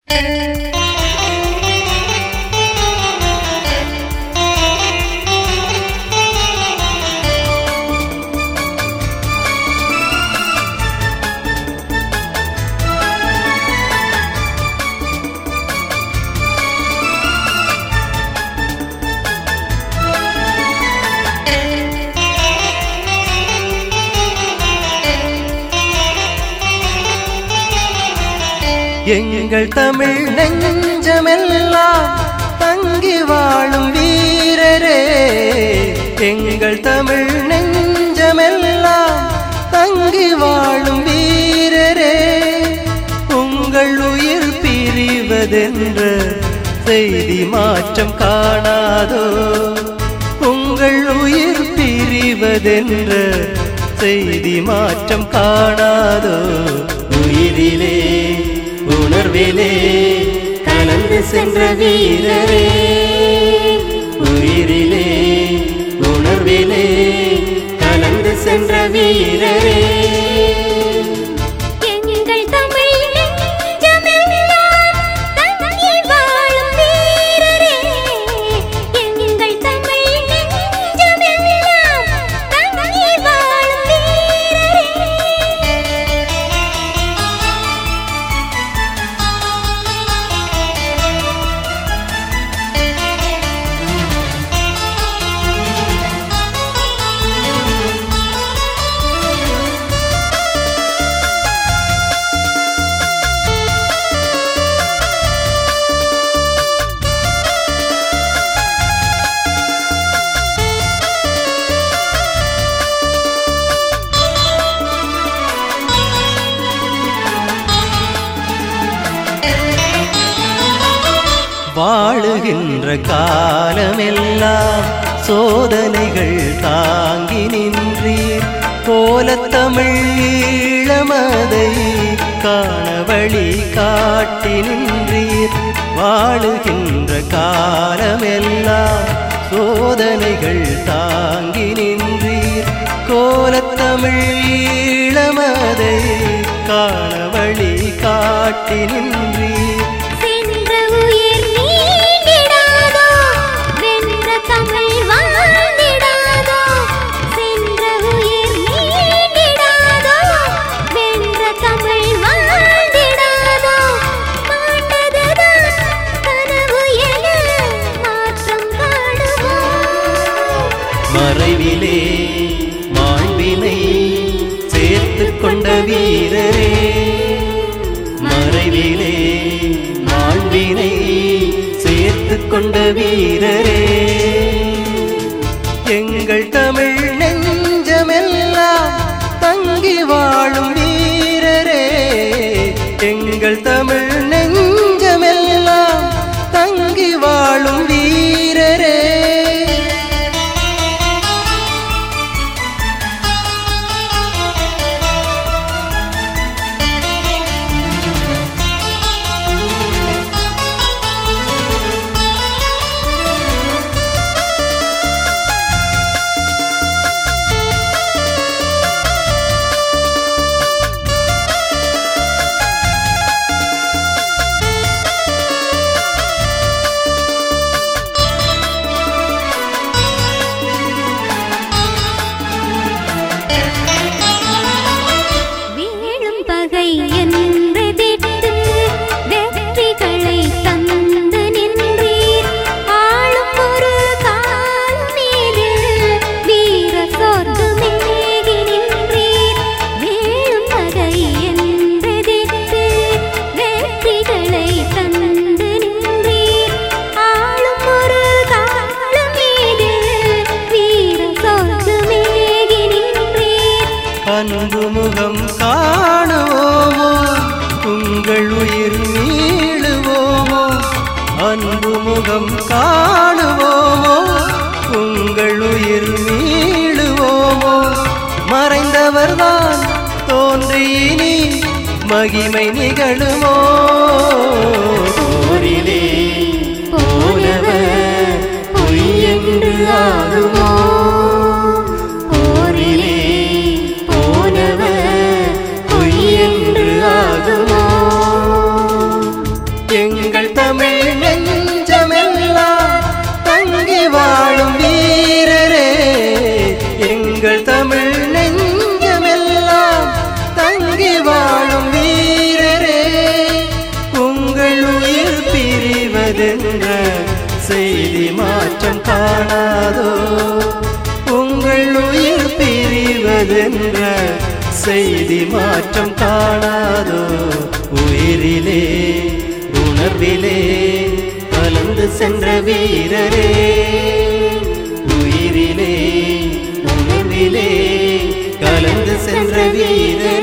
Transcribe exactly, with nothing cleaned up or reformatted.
எங்கள் தமிழ் நெஞ்சமெல்லாம் தங்கி வாழும் வீரரே, எங்கள் தமிழ் நெஞ்சமெல்லாம் தங்கி வாழும் வீரரே, உங்கள் உயிர் பிரிவதென்ற செய்தி மாற்றம் காணாதோ, உங்கள் உயிர் பிரிவதென்ற செய்தி மாற்றம் காணாதோ. உயிரிலே உணர்விலே கலந்து சென்ற வீரரே, உயிரிலே உணர்விலே கலந்து சென்ற வீரரே, வாழுகின்ற காலமெல்லாம் சோதனைகள் தாங்கி நின்றீர், கோலத்தமிழ் ஈழமதை காண வழி காட்டி நின்றீர். வாழுகின்ற காலமெல்லாம் சோதனைகள் தாங்கி நின்றீர், கோலத்தமிழ் ஈழமதை காண வழி காட்டி நின்றீர். மறைவிலே மாண்பினை சேர்த்து கொண்ட வீரரே, மறைவிலே மாண்பினை சேர்த்து கொண்ட வீரரே, எங்கள் தமிழ் நெஞ்சமெல்லாம் தங்கி வாழும் வீரரே, எங்கள் தமிழ் நெஞ்சமெல்லாம் தங்கி வாழும் வீரரே. அன்பு முகம் காணுவோமோ, உங்கள் உயிர் நீளுவோமோ, அன்பு முகம் காணுவோமோ, உங்கள் உயிர் நீளுவோமோ. மறைந்தவர்தான் தோன்றி இனி மகிமை நிகழுமோ, போரிலே போனவர் பொய் என்று ஆகுமோ, பொய் என்று ஆகுமோ. தமிழ் நெஞ்சமெல்லாம் தங்கி வாழும் வீரரே, எங்கள் தமிழ் நெஞ்சமெல்லாம் தங்கி வாழும் வீரரே, உங்கள் உயிர் பிரிவதென்ற செய்தி மாற்றம் காணாதோ, உங்கள் உயிர் பிரிவதென்ற செய்தி மாற்றம் காணாதோ. உயிரிலே உணர்விலே கலந்து சென்ற வீரரே, உயிரிலே உணர்விலே கலந்து சென்ற வீரரே.